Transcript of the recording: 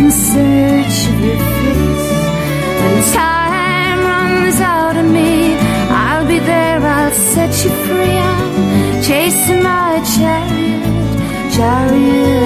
in search of your face. When time runs out of me, I'll be there, I'll set you free. I'm chasing my chariot, chariot